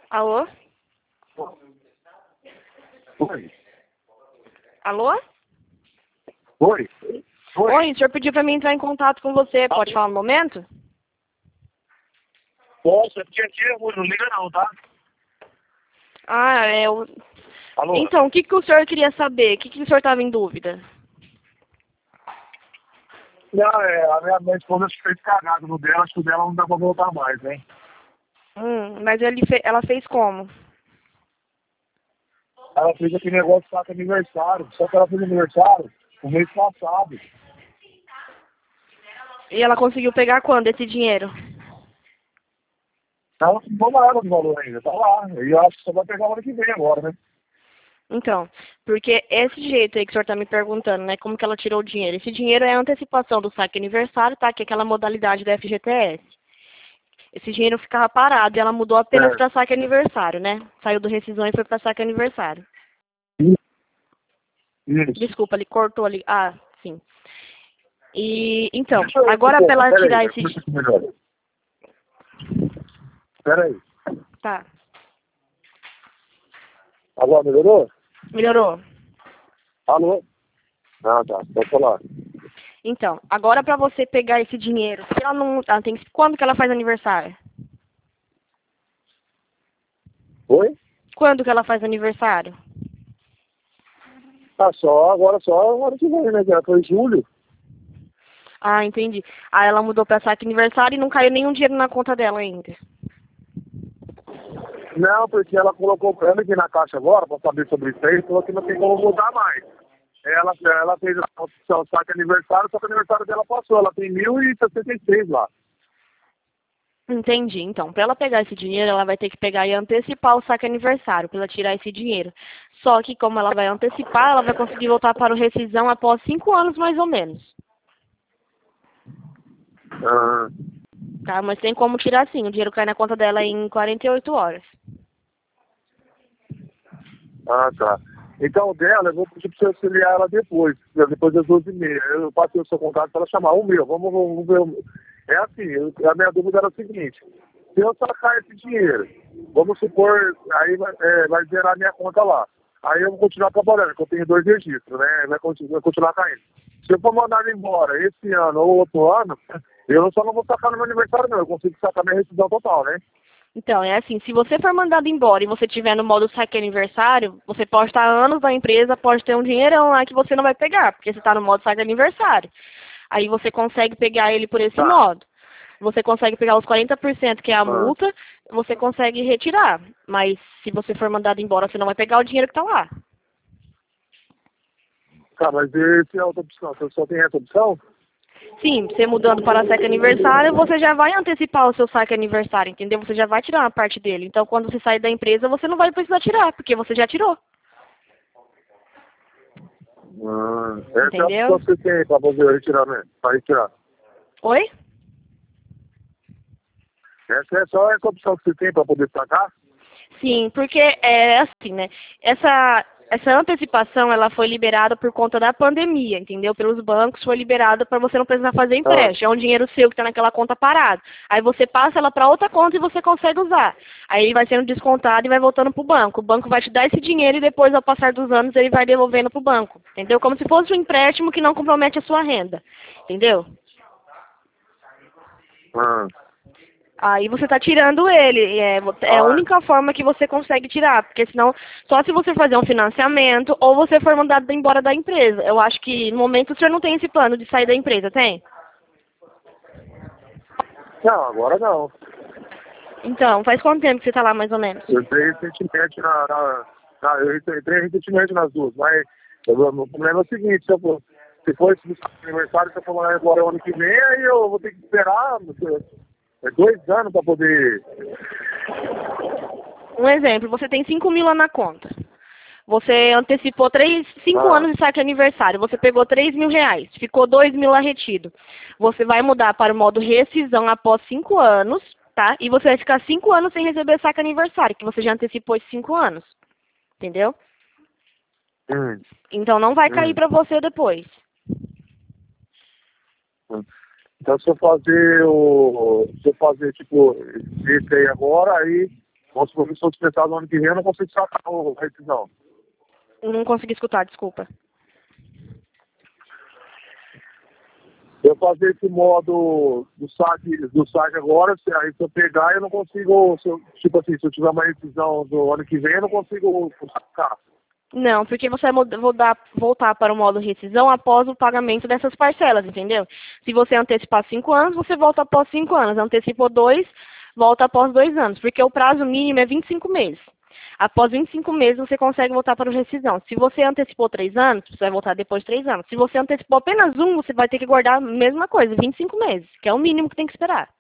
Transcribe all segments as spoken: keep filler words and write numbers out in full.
Alô? Oi. Alô? Oi. Oi. Oi, o senhor pediu pra mim entrar em contato com você. Pode falar um momento? Posso, é porque aqui não liga não, tá? Ah, é o... Alô? Então, o que, que o senhor queria saber? O que, que o senhor estava em dúvida? Não, é, a minha, minha esposa acho que fez cagada no dela, acho que o dela não dá pra voltar mais, hein? Hum, mas ele fe... ela fez como? Ela fez aquele negócio de saco aniversário, só que ela fez aniversário no mês passado. E ela conseguiu pegar quando esse dinheiro? Ela não tomou nada do valor ainda, tá lá. E eu acho que só vai pegar o ano que vem agora, né? Então, porque esse jeito aí que o senhor tá me perguntando, né, como que ela tirou o dinheiro? Esse dinheiro é a antecipação do saque aniversário, tá? Que é aquela modalidade da F G T S. Esse dinheiro ficava parado e ela mudou apenas Certo. para saque aniversário, né? Saiu do rescisão e foi para saque aniversário. Isso. Desculpa, ele cortou ali. Ah, sim. E, então, Deixa eu agora pra ela Pera tirar aí, esse... deixa eu melhor. Pera aí. Tá, Agora melhorou? melhorou. Alô? Ah, tá. Pode falar. Então, agora pra você pegar esse dinheiro, se ela não... Ela tem que... Quando que ela faz aniversário? Oi? Quando que ela faz aniversário? Ah, só agora, só agora que vem, né? Já foi em julho. Ah, entendi. Aí ela mudou pra saque aniversário e não caiu nenhum dinheiro na conta dela ainda. Não, porque ela colocou pra ela aqui na caixa agora, pra saber sobre isso aí, falou que não tem como mudar mais. Ela, ela fez a opção saque aniversário, só que o aniversário dela passou. Ela tem mil e sessenta e seis lá. Entendi. Então, para ela pegar esse dinheiro, ela vai ter que pegar e antecipar o saque aniversário, para ela tirar esse dinheiro. Só que como ela vai antecipar, ela vai conseguir voltar para o rescisão após cinco anos, mais ou menos. Ah, Tá? Mas tem como tirar sim. O dinheiro cai na conta dela em quarenta e oito horas. ah, tá. Então, dela, eu vou pedir pra você auxiliar ela depois, depois das doze e meia. Eu passei o seu contato para ela chamar o meu. Vamos, vamos ver. o- É assim, eu- a minha dúvida era o seguinte: se eu sacar esse dinheiro, vamos supor, aí vai, é, vai gerar minha conta lá. Aí eu vou continuar trabalhando, porque eu tenho dois registros, né? Vai continuar, vai continuar caindo. Se eu for mandar ele embora esse ano ou outro ano, eu só não vou sacar no meu aniversário, não. Eu consigo sacar minha rescisão total, né? Então, é assim, se você for mandado embora e você tiver no modo saque aniversário, você pode estar anos na empresa, pode ter um dinheirão lá que você não vai pegar, porque você está no modo saque aniversário. Aí você consegue pegar ele por esse Tá. modo. Você consegue pegar os quarenta por cento que é a Ah, multa, você consegue retirar. Mas se você for mandado embora, você não vai pegar o dinheiro que está lá. tá, mas esse é outra opção. Você só tem essa opção? Sim, você mudando para saque aniversário, você já vai antecipar o seu saque aniversário, entendeu? Você já vai tirar uma parte dele. Então, quando você sair da empresa, você não vai precisar tirar, porque você já tirou. Ah, essa é a Entendeu? opção que você tem para poder retirar, né? Para retirar. Oi? Essa é só essa opção que você tem para poder sacar? Sim, porque é assim, né? Essa, essa antecipação, ela foi liberada por conta da pandemia, entendeu? Pelos bancos foi liberada para você não precisar fazer Ah, empréstimo. É um dinheiro seu que está naquela conta parado. Aí você passa ela para outra conta e você consegue usar. Aí ele vai sendo descontado e vai voltando para o banco. O banco vai te dar esse dinheiro e depois, ao passar dos anos, ele vai devolvendo para o banco. Entendeu? Como se fosse um empréstimo que não compromete a sua renda. Entendeu? ah, Aí você está tirando ele. É, é a ah, única forma que você consegue tirar. Porque senão, só se você fazer um financiamento ou você for mandado embora da empresa. Eu acho que no momento o senhor não tem esse plano de sair da empresa, tem? não, agora não. Então, faz quanto tempo que você está lá mais ou menos? Eu entrei recentemente na, na, na- eu entrei recentemente nas duas, mas o meu problema é o seguinte, se, eu for, se for esse aniversário, se eu for mandar embora o ano que vem, aí eu vou ter que esperar é, dois anos para poder. Um exemplo, você tem cinco mil lá na conta. Você antecipou três, cinco Ah, anos de saque aniversário. Você pegou três mil reais. Ficou dois mil lá retido. Você vai mudar para o modo rescisão após cinco anos, tá? E você vai ficar cinco anos sem receber saque aniversário, que você já antecipou esses cinco anos. Entendeu? hum, Então não vai cair hum, para você depois. hum. Então se eu fazer o. Se eu fazer tipo esse aí agora, aí Vamos supor que se for dispensado no ano que vem, eu não consigo sacar a rescisão. Não consegui escutar, desculpa. Eu fazer esse modo do saque, do saque agora, se, aí se eu pegar, eu não consigo, se eu, tipo assim, se eu tiver uma rescisão do ano que vem, eu não consigo sacar. Não, porque você vai mod- voltar, voltar para o modo rescisão após o pagamento dessas parcelas, entendeu? Se você antecipar cinco anos, você volta após cinco anos. Antecipou dois, volta após dois anos, porque o prazo mínimo é vinte e cinco meses. Após vinte e cinco meses, você consegue voltar para o rescisão. Se você antecipou três anos, você vai voltar depois de três anos. Se você antecipou apenas um, você vai ter que guardar a mesma coisa, vinte e cinco meses, que é o mínimo que tem que esperar.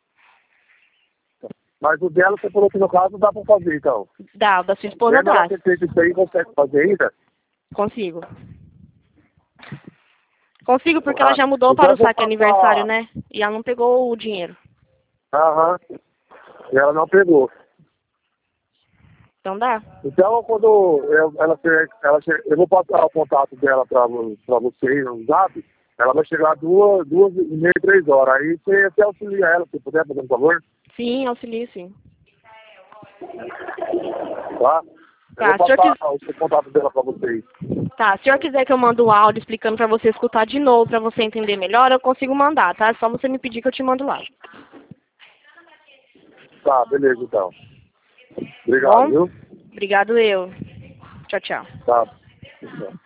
Mas o dela, você falou que no caso dá pra fazer, então. Dá, o da sua esposa Lembra dá. que você fez isso aí, consegue fazer ainda? Consigo. Consigo porque ela Ah, já mudou então para eu o vou saque passar- aniversário, né? E ela não pegou o dinheiro. Aham. E ela não pegou. Então dá. Então, quando eu, ela, che- ela che- eu vou passar o contato dela para vocês no zap, ela vai chegar duas, duas e meia, três horas. Aí você, você auxilia ela, se puder, por favor. Sim, auxilio sim. Tá? Tá, Eu vou se o senhor passar o contato dela para vocês. Tá, se o senhor quiser que eu mande um áudio explicando pra você escutar de novo, pra você entender melhor, eu consigo mandar, tá? É só você me pedir que eu te mando lá. Tá, beleza, então. Obrigado, Bom? viu? Obrigado eu. Tchau, tchau. Tá. Tchau.